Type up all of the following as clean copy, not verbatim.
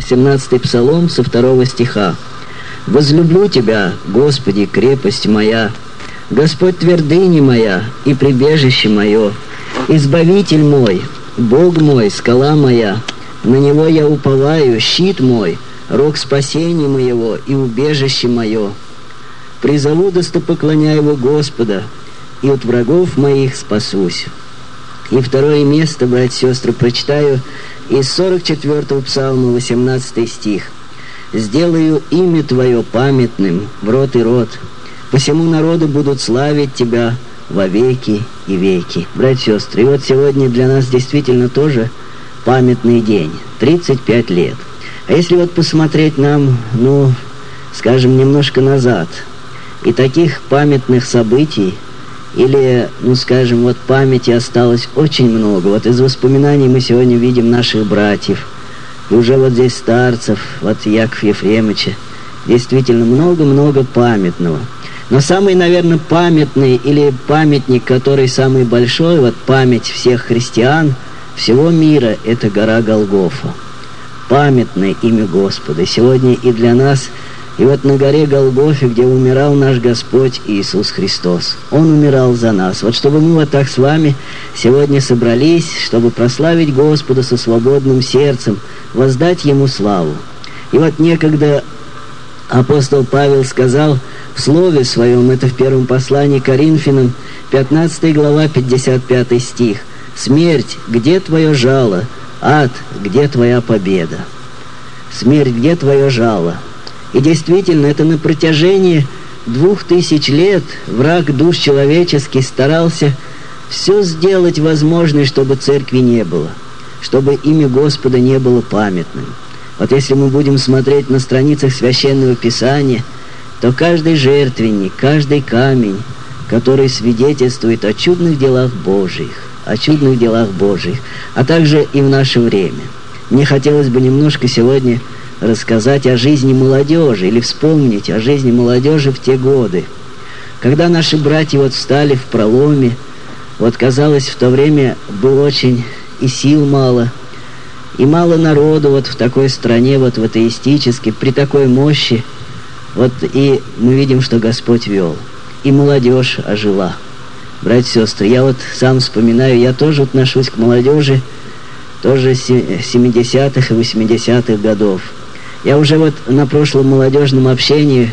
17-й псалом со 2 стиха. «Возлюблю Тебя, Господи, крепость моя, Господь твердыня моя и прибежище мое, Избавитель мой, Бог мой, скала моя, на Него я уповаю, щит мой, рог спасения моего и убежище мое. Призову достопоклоняю Господа, и от врагов моих спасусь». И второе место, братья и сестры, прочитаю из 44-го псалма, 18 стих. «Сделаю имя Твое памятным в род и род, посему народы будут славить Тебя во веки и веки». Братья и сестры, и вот сегодня для нас действительно тоже памятный день, 35 лет. А если вот посмотреть нам, скажем, немножко назад, и таких памятных событий, или, скажем, вот памяти осталось очень много. Вот из воспоминаний мы сегодня видим наших братьев, и уже вот здесь старцев, вот Якова Ефремовича. Действительно много-много памятного. Но самый, наверное, памятный или памятник, который самый большой, вот память всех христиан, всего мира, это гора Голгофа. Памятное имя Господа. Сегодня и для нас. И вот на горе Голгофе, где умирал наш Господь Иисус Христос, Он умирал за нас. Вот чтобы мы вот так с вами сегодня собрались, чтобы прославить Господа со свободным сердцем, воздать Ему славу. И вот некогда апостол Павел сказал в слове своем, это в первом послании к Коринфянам, 15 глава, 55 стих: «Смерть, где твое жало? Ад, где твоя победа?» Смерть, где твое жало? И действительно, это на протяжении 2000 лет враг душ человеческих старался все сделать возможное, чтобы церкви не было, чтобы имя Господа не было памятным. Вот если мы будем смотреть на страницах Священного Писания, то каждый жертвенник, каждый камень, который свидетельствует о чудных делах Божьих, а также и в наше время. Мне хотелось бы немножко сегодня рассказать о жизни молодежи или вспомнить о жизни молодежи в те годы, когда наши братья вот встали в проломе. Вот казалось, в то время было очень и сил мало, и мало народу вот в такой стране, вот в атеистической, при такой мощи. Вот и мы видим, что Господь вел, и молодежь ожила. Братья и сестры, я вот сам вспоминаю, я тоже отношусь к молодежи, тоже 70-х и 80-х годов. Я уже вот на прошлом молодежном общении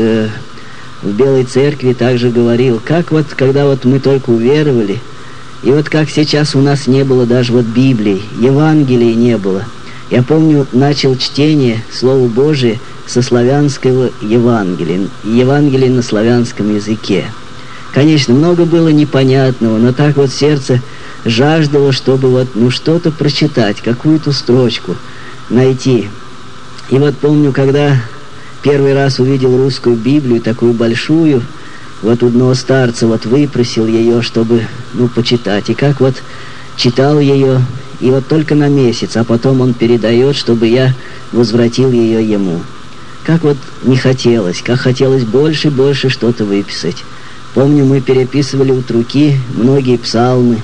в Белой Церкви также говорил, как вот, когда вот мы только уверовали, и вот как сейчас у нас не было даже вот Библии, Евангелий не было. Я помню, начал чтение Слова Божия со славянского Евангелия, Евангелие на славянском языке. Конечно, много было непонятного, но так вот сердце жаждало, чтобы вот, что-то прочитать, какую-то строчку найти. И вот помню, когда первый раз увидел русскую Библию, такую большую, вот у одного старца вот выпросил ее, чтобы, почитать. И как вот читал ее, и вот только на месяц, а потом он передает, чтобы я возвратил ее ему. Как вот не хотелось, как хотелось больше и больше что-то выписать. Помню, мы переписывали от руки многие псалмы,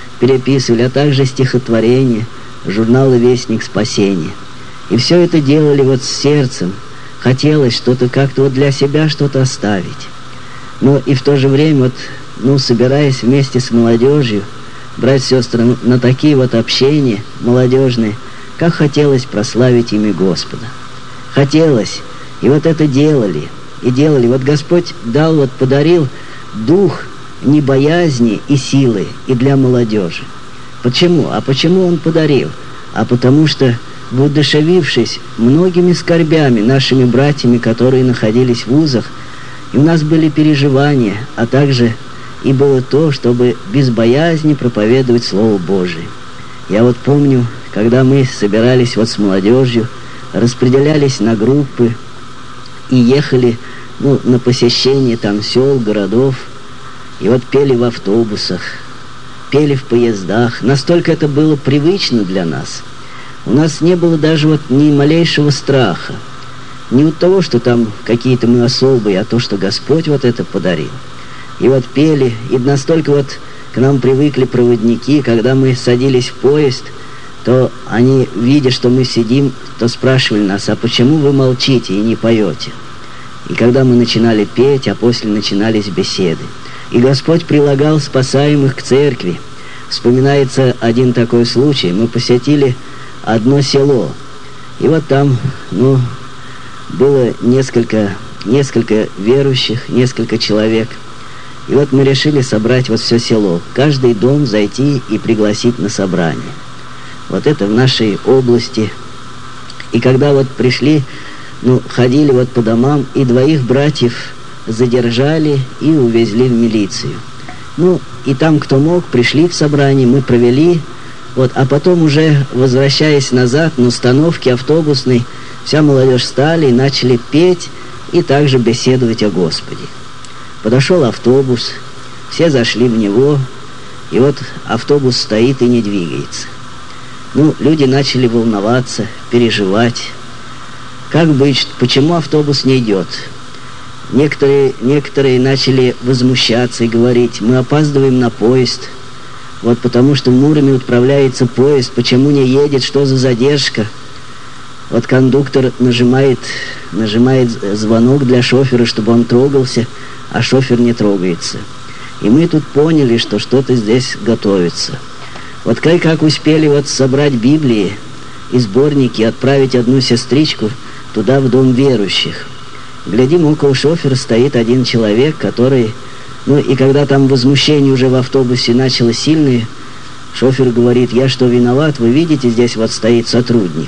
а также стихотворения, журналы «Вестник спасения». И все это делали вот с сердцем. Хотелось что-то как-то вот для себя что-то оставить. Но и в то же время вот, собираясь вместе с молодежью, братья и сестры, на такие вот общения молодежные, как хотелось прославить имя Господа. Хотелось. И вот это делали. И делали. Вот Господь дал, вот подарил дух не боязни и силы и для молодежи. Почему? А почему Он подарил? А потому что, воодушевившись многими скорбями нашими братьями, которые находились в вузах, и у нас были переживания, а также и было то, чтобы без боязни проповедовать Слово Божие. Я вот помню, когда мы собирались вот с молодежью, распределялись на группы и ехали на посещение там сел, городов, и вот пели в автобусах, пели в поездах. Настолько это было привычно для нас. У нас не было даже вот ни малейшего страха. Не от того, что там какие-то мы особые, а то, что Господь вот это подарил. И вот пели, и настолько вот к нам привыкли проводники, когда мы садились в поезд, то они, видя, что мы сидим, то спрашивали нас: а почему вы молчите и не поете? И когда мы начинали петь, а после начинались беседы. И Господь прилагал спасаемых к церкви. Вспоминается один такой случай. Мы посетили одно село. И вот там, было несколько верующих, несколько человек. И вот мы решили собрать вот все село. Каждый дом зайти и пригласить на собрание. Вот это в нашей области. И когда вот пришли, ходили вот по домам, и 2 братьев задержали и увезли в милицию. И там, кто мог, пришли в собрание, мы провели. А потом уже, возвращаясь назад на остановке автобусной, вся молодежь встали и начали петь и также беседовать о Господе. Подошел автобус, все зашли в него, и вот автобус стоит и не двигается. Люди начали волноваться, переживать. Как быть, почему автобус не идет? Некоторые начали возмущаться и говорить: мы опаздываем на поезд. Потому что в Муроме отправляется поезд, почему не едет, что за задержка? Кондуктор нажимает звонок для шофера, чтобы он трогался, а шофер не трогается. И мы тут поняли, что что-то здесь готовится. Как успели собрать Библии и сборники, отправить одну сестричку туда, в дом верующих. Глядим, около шофера стоит один человек, который... и когда там возмущение уже в автобусе начало сильное, шофер говорит: я что, виноват? Вы видите, здесь стоит сотрудник.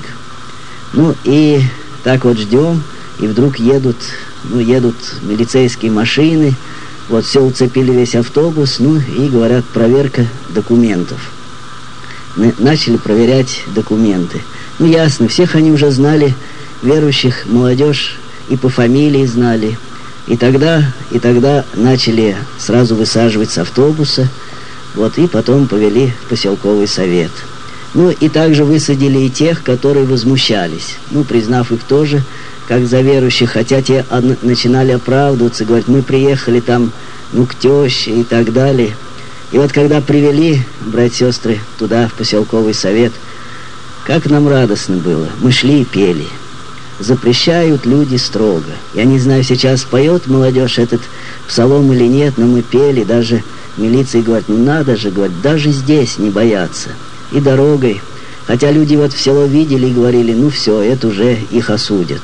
И так ждем, и вдруг едут милицейские машины, все уцепили весь автобус, и говорят: проверка документов. Начали проверять документы. Ясно, всех они уже знали, верующих, молодежь, и по фамилии знали. И тогда начали сразу высаживать с автобуса, и потом повели в поселковый совет. И также высадили и тех, которые возмущались, признав их тоже как за верующих, хотя те начинали оправдываться, говорить: мы приехали там, к теще и так далее. И когда привели, братья и сестры, туда, в поселковый совет, как нам радостно было. Мы шли и пели. Запрещают люди строго. Я не знаю, сейчас поет молодежь этот псалом или нет, но мы пели, даже милиция говорит: надо же, говорит, даже здесь не бояться. И дорогой. Хотя люди в село видели и говорили: все, это уже их осудят.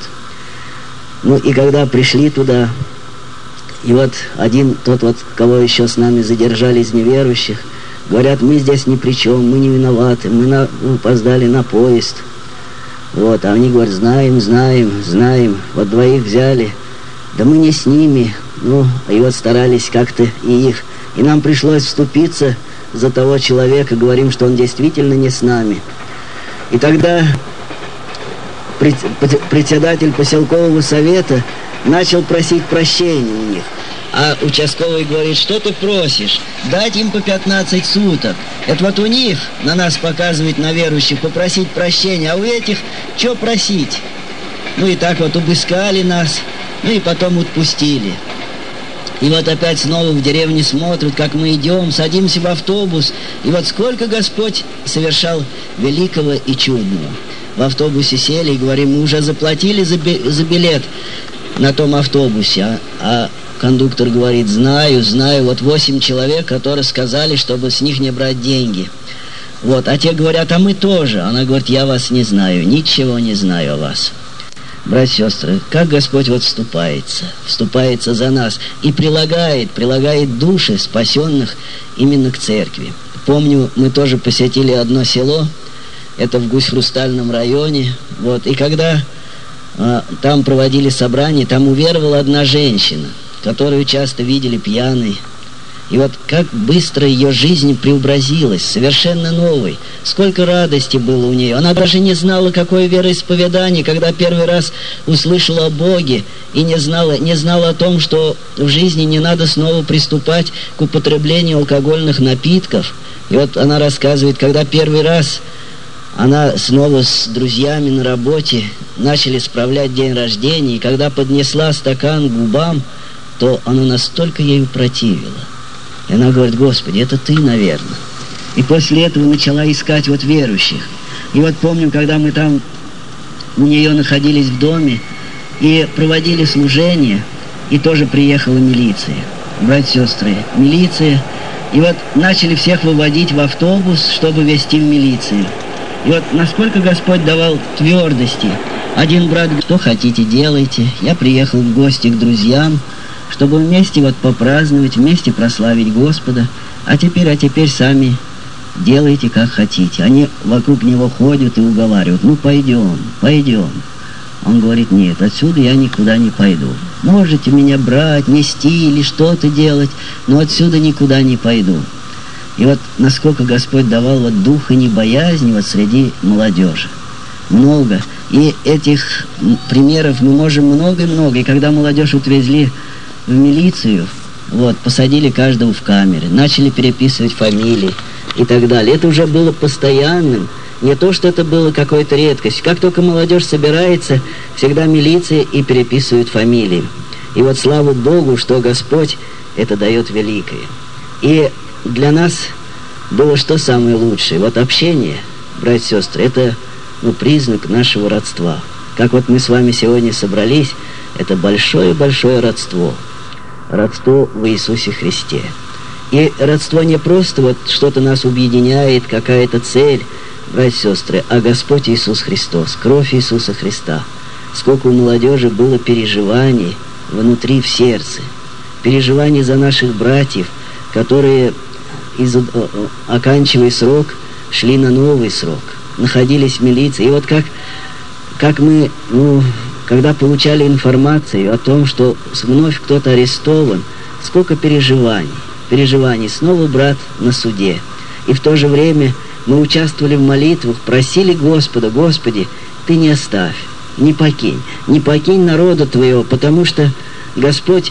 И когда пришли туда, и один, тот, кого еще с нами задержали из неверующих, говорят: мы здесь ни при чем, мы не виноваты, мы опоздали на поезд. А они говорят: знаем. 2 взяли, да мы не с ними. И старались как-то и их. И нам пришлось вступиться за того человека, говорим, что он действительно не с нами. И тогда председатель поселкового совета начал просить прощения у них. А участковый говорит: что ты просишь? Дать им по 15 суток. Это у них, на нас показывает, на верующих, попросить прощения, а у этих что просить? И так обыскали нас, и потом отпустили. И опять снова в деревне смотрят, как мы идем, садимся в автобус, и сколько Господь совершал великого и чудного. В автобусе сели и говорим: мы уже заплатили за билет на том автобусе, а кондуктор говорит: знаю, 8 человек, которые сказали, чтобы с них не брать деньги. А те говорят: а мы тоже. Она говорит: я вас не знаю, ничего не знаю о вас. Братья и сестры, как Господь вступается за нас и прилагает души спасенных именно к церкви. Помню, мы тоже посетили одно село, это в Гусь-Хрустальном районе, и когда там проводили собрание, там уверовала одна женщина, которую часто видели пьяной. И как быстро ее жизнь преобразилась, совершенно новой. Сколько радости было у нее. Она даже не знала, какое вероисповедание, когда первый раз услышала о Боге, и не знала о том, что в жизни не надо снова приступать к употреблению алкогольных напитков. И она рассказывает, когда первый раз она снова с друзьями на работе начали справлять день рождения, и когда поднесла стакан к губам, то оно настолько ею противило. И она говорит: Господи, это Ты, наверное. И после этого начала искать верующих. И вот помню, когда мы там у нее находились в доме и проводили служение, и тоже приехала милиция. Братья и сестры, милиция. И вот начали всех выводить в автобус, чтобы везти в милицию. И вот насколько Господь давал твердости. Один брат говорит: что хотите, делайте. Я приехал в гости к друзьям, чтобы вместе вот попраздновать, вместе прославить Господа. А теперь сами делайте, как хотите. Они вокруг него ходят и уговаривают: ну пойдем, пойдем. Он говорит: нет, отсюда я никуда не пойду. Можете меня брать, нести или что-то делать, но отсюда никуда не пойду. И вот насколько Господь давал вот духа небоязни вот среди молодежи. Много. И этих примеров мы можем много-много. И когда молодежь отвезли в милицию, вот, посадили каждого в камере, начали переписывать фамилии и так далее. Это уже было постоянным. Не то, что это было какой-то редкостью. Как только молодежь собирается, всегда милиция и переписывают фамилии. И вот слава Богу, что Господь это дает великое. И для нас было что самое лучшее? Вот общение, братья и сестры, это признак нашего родства. Как вот мы с вами сегодня собрались, это большое-большое родство. Родство в Иисусе Христе. И родство не просто вот что-то нас объединяет, какая-то цель, братья и сестры, а Господь Иисус Христос, кровь Иисуса Христа. Сколько у молодежи было переживаний внутри, в сердце. Переживаний за наших братьев, которые, оканчивая срок, шли на новый срок, находились в милиции. И вот как мы, когда получали информацию о том, что вновь кто-то арестован, сколько переживаний. Снова брат на суде. И в то же время мы участвовали в молитвах, просили Господа: Господи, Ты не оставь, не покинь народа Твоего, потому что Господь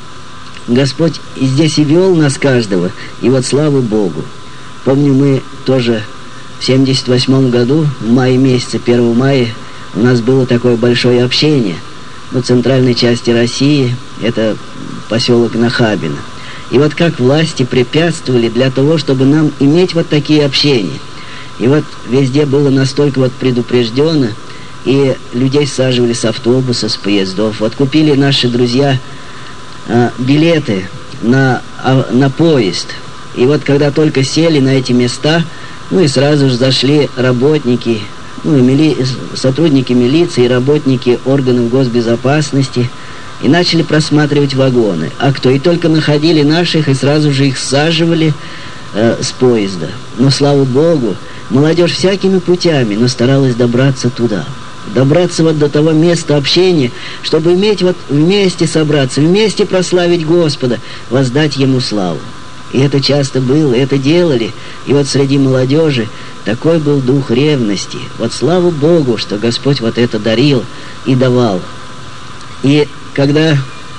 здесь и вел нас каждого, и вот слава Богу. Помню, мы тоже в 78 году, в мае месяце, 1 мая, у нас было такое большое общение в центральной части России, это поселок Нахабино. И вот как власти препятствовали для того, чтобы нам иметь вот такие общения. И вот везде было настолько вот предупреждено, и людей саживали с автобуса, с поездов. Вот купили наши друзья билеты на поезд. И вот когда только сели на эти места, и сразу же зашли работники, сотрудники милиции, работники органов госбезопасности, и начали просматривать вагоны. А кто? И только находили наших, и сразу же их саживали с поезда. Но, слава Богу, молодежь всякими путями, но старалась добраться туда. Добраться вот до того места общения, чтобы иметь вот вместе собраться, вместе прославить Господа, воздать Ему славу. И это часто было, это делали. И вот среди молодежи такой был дух ревности. Вот слава Богу, что Господь вот это дарил и давал. И когда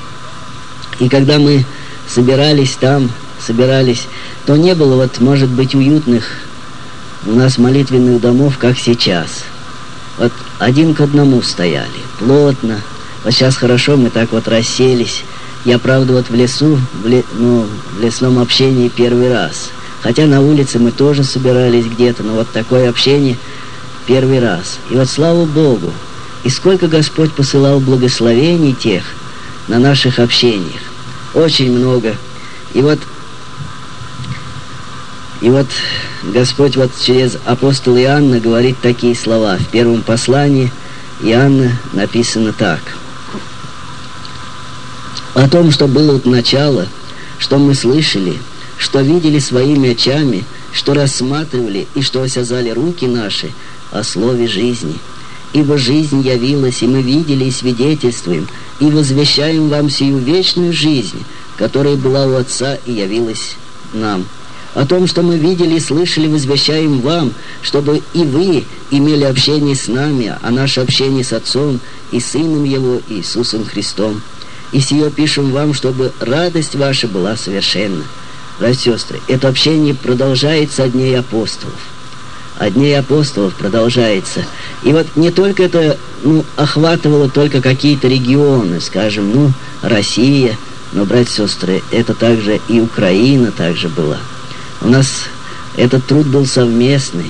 мы собирались, то не было вот, может быть, уютных у нас молитвенных домов, как сейчас. Вот один к одному стояли, плотно. Вот сейчас хорошо, мы так вот расселись. Я, правда, вот в лесу, в лесном общении первый раз. Хотя на улице мы тоже собирались где-то, но вот такое общение первый раз. И вот слава Богу, и сколько Господь посылал благословений тех на наших общениях. Очень много. И вот Господь вот через апостола Иоанна говорит такие слова. В первом послании Иоанна написано так. О том, что было от начала, что мы слышали, что видели своими очами, что рассматривали и что осязали руки наши о слове жизни. Ибо жизнь явилась, и мы видели и свидетельствуем, и возвещаем вам сию вечную жизнь, которая была у Отца и явилась нам. О том, что мы видели и слышали, возвещаем вам, чтобы и вы имели общение с нами, а наше общение с Отцом и Сыном Его, Иисусом Христом. И сие пишем вам, чтобы радость ваша была совершенна. Братья и сестры, это общение продолжается от дней апостолов. От дней апостолов продолжается. И вот не только это охватывало только какие-то регионы, скажем, Россия, но, братья и сестры, это также и Украина также была. У нас этот труд был совместный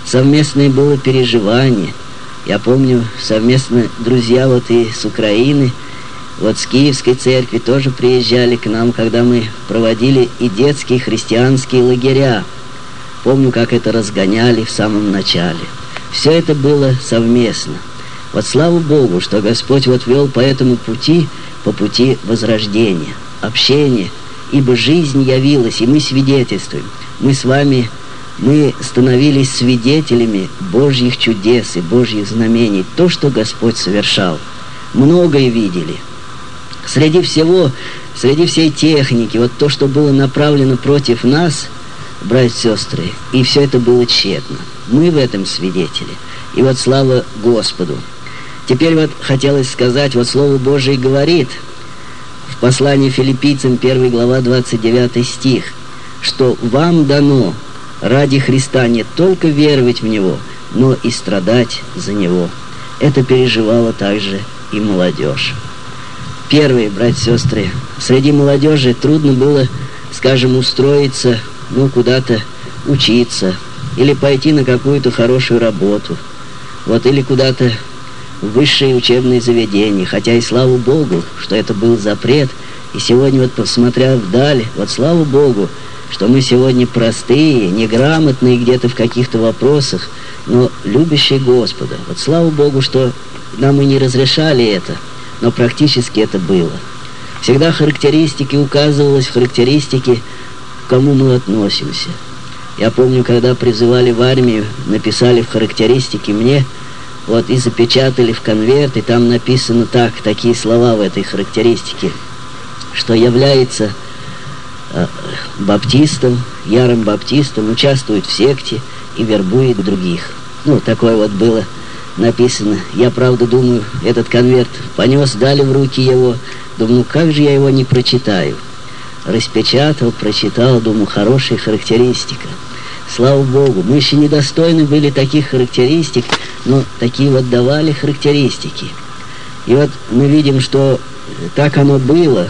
совместное было переживание. Я помню, совместно друзья вот и с Украины, вот с Киевской церкви тоже приезжали к нам, когда мы проводили и детские христианские лагеря. Помню, как это разгоняли в самом начале. Все это было совместно. Вот слава Богу, что Господь вот вел по этому пути, по пути возрождения, общения, ибо жизнь явилась, и мы свидетельствуем. Мы с вами, мы становились свидетелями Божьих чудес и Божьих знамений, то, что Господь совершал. Многое видели. Среди всей техники, вот то, что было направлено против нас, братья и сестры, и все это было тщетно. Мы в этом свидетели. И вот слава Господу. Теперь вот хотелось сказать, вот Слово Божие говорит в послании Филиппийцам 1 глава 29 стих, что вам дано ради Христа не только веровать в Него, но и страдать за Него. Это переживала также и молодежь. Первые, братья и сестры, среди молодежи трудно было, скажем, устроиться, куда-то учиться, или пойти на какую-то хорошую работу, вот, или куда-то в высшие учебные заведения, хотя и слава Богу, что это был запрет, и сегодня вот, посмотря вдаль, вот слава Богу, что мы сегодня простые, неграмотные где-то в каких-то вопросах, но любящие Господа. Вот слава Богу, что нам и не разрешали это, но практически это было. Всегда характеристики указывалось в характеристике, к кому мы относимся. Я помню, когда призывали в армию, написали в характеристике мне, вот, и запечатали в конверт, и там написано так, такие слова в этой характеристике, что является баптистом, ярым баптистом, участвует в секте и вербует других. Такое вот было написано. Я, правда, думаю, этот конверт понес, дали в руки его. Думаю, как же я его не прочитаю? Распечатал, прочитал, думаю, хорошая характеристика. Слава Богу, мы еще недостойны были таких характеристик, но такие вот давали характеристики. И вот мы видим, что так оно было.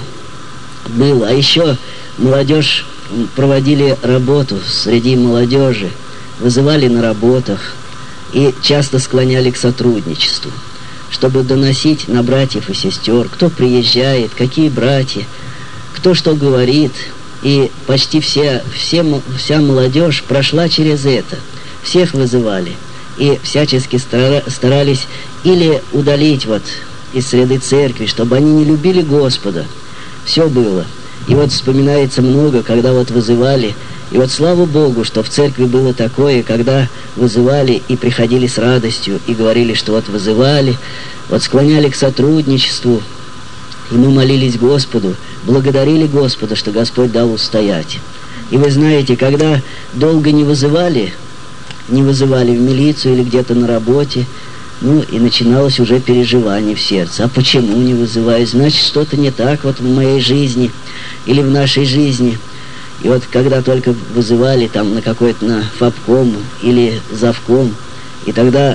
А еще молодежь, проводили работу среди молодежи, вызывали на работах и часто склоняли к сотрудничеству, чтобы доносить на братьев и сестер, кто приезжает, какие братья, кто что говорит. И почти вся молодежь прошла через это. Всех вызывали и всячески старались или удалить вот из среды церкви, чтобы они не любили Господа. Все было. И вот вспоминается много, когда вот вызывали. И вот слава Богу, что в церкви было такое, когда вызывали и приходили с радостью, и говорили, что вот вызывали, вот склоняли к сотрудничеству. И мы молились Господу, благодарили Господа, что Господь дал устоять. И вы знаете, когда долго не вызывали в милицию или где-то на работе, и начиналось уже переживание в сердце. А почему не вызывают? Значит, что-то не так вот в моей жизни или в нашей жизни. И вот когда только вызывали там на какой-то, на фабком или завком, и тогда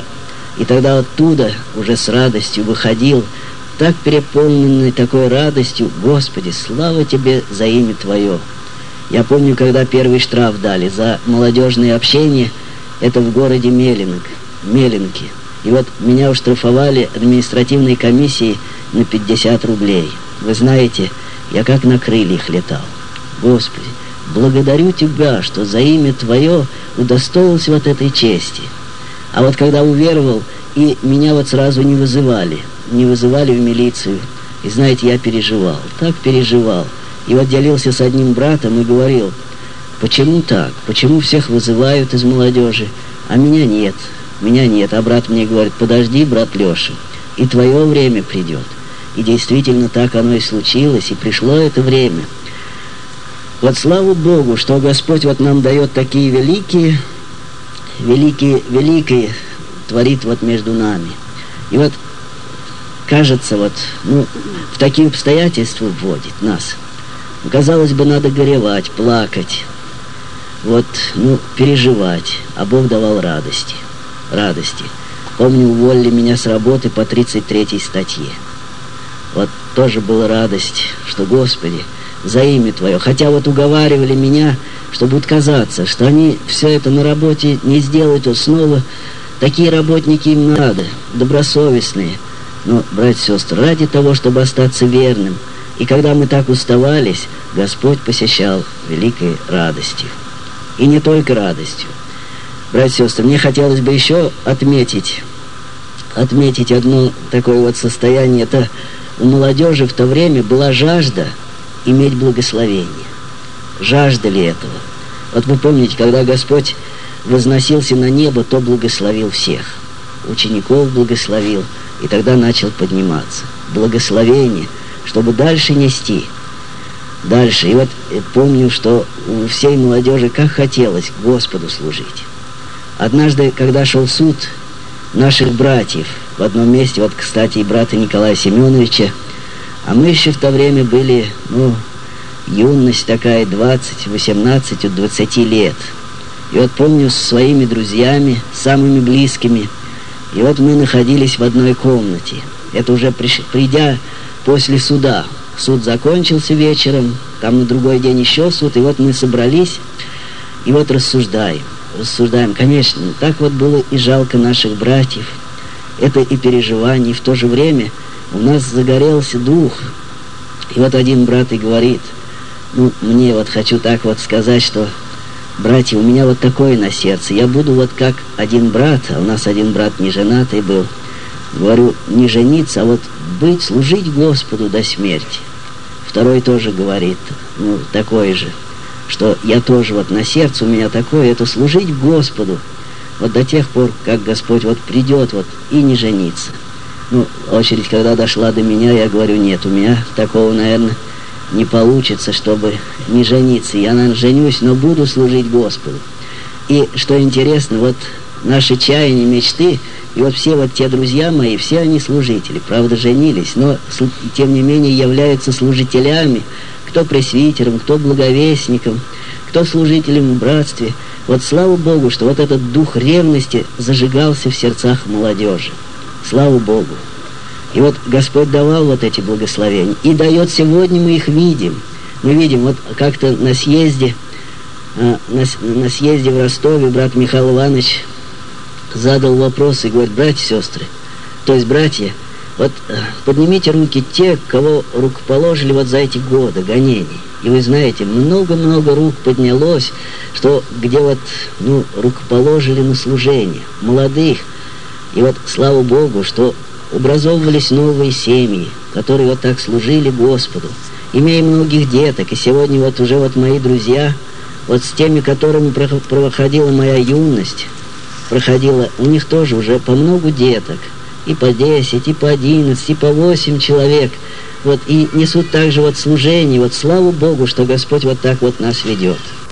оттуда уже с радостью выходил, так переполненный такой радостью: «Господи, слава Тебе за имя Твое». Я помню, когда первый штраф дали за молодежное общение, это в городе Меленки. И вот меня уштрафовали административной комиссией на 50 рублей. Вы знаете, я как на крыльях летал. Господи, благодарю Тебя, что за имя Твое удостоился вот этой чести. А вот когда уверовал, и меня вот сразу не вызывали в милицию. И знаете, я переживал, так переживал. И вот делился с одним братом и говорил: почему так? Почему всех вызывают из молодежи, а меня нет? А брат мне говорит: подожди, брат Леша, и твое время придет. И действительно так оно и случилось, и пришло это время. Вот слава Богу, что Господь вот нам дает такие великие творит вот между нами. И вот кажется, вот, в такие обстоятельства вводит нас. Казалось бы, надо горевать, плакать, вот, переживать, а Бог давал радости. Помню, уволили меня с работы по 33-й статье. Вот тоже была радость, что, Господи, за имя Твое. Хотя вот уговаривали меня, что будет казаться, что они все это на работе не сделают, вот снова такие работники им надо, добросовестные. Но, братья и сестры, ради того, чтобы остаться верным, и когда мы так уставались, Господь посещал великой радостью. И не только радостью. Братья и сестры, мне хотелось бы еще отметить одно такое вот состояние. Это у молодежи в то время была жажда иметь благословение. Жаждали этого. Вот вы помните, когда Господь возносился на небо, то благословил всех. Учеников благословил, и тогда начал подниматься. Благословение, чтобы дальше нести. Дальше. И вот помню, что у всей молодежи как хотелось Господу служить. Однажды, когда шел суд наших братьев в одном месте, вот, кстати, и брата Николая Семеновича, а мы еще в то время были, юность такая, 20, 18, от 20 лет. И вот помню, с своими друзьями, самыми близкими, и вот мы находились в одной комнате. Это уже придя после суда. Суд закончился вечером, там на другой день еще суд, и вот мы собрались, и вот рассуждаем. Конечно, так вот было и жалко наших братьев. Это и переживание, и в то же время у нас загорелся дух. И вот один брат и говорит, мне вот хочу так вот сказать, что, братья, у меня вот такое на сердце. Я буду вот как один брат, а у нас один брат неженатый был. Говорю, не жениться, а вот служить Господу до смерти. Второй тоже говорит, такое же, что я тоже вот на сердце у меня такое, это служить Господу вот до тех пор, как Господь вот придет вот и не жениться. Очередь, когда дошла до меня, я говорю, нет, у меня такого, наверное, не получится, чтобы не жениться. Я, наверное, женюсь, но буду служить Господу. И, что интересно, вот наши чаяния, мечты, и вот все вот те друзья мои, все они служители, правда, женились, но, тем не менее, являются служителями, кто пресвитером, кто благовестником, кто служителем в братстве. Вот слава Богу, что вот этот дух ревности зажигался в сердцах молодежи. Слава Богу. И вот Господь давал вот эти благословения. И дает сегодня, мы их видим. Мы видим, вот как-то на съезде в Ростове брат Михаил Иванович задал вопрос и говорит, братья и сестры, то есть братья, вот поднимите руки те, кого рукоположили вот за эти годы гонений. И вы знаете, много-много рук поднялось, что где вот, рукоположили на служение молодых. И вот слава Богу, что образовывались новые семьи, которые вот так служили Господу, имея многих деток. И сегодня вот уже вот мои друзья, вот с теми, которыми проходила моя юность, у них тоже уже по много деток, и по 10, и по 11, и по 8 человек, вот, и несут также вот служение, вот слава Богу, что Господь вот так вот нас ведет.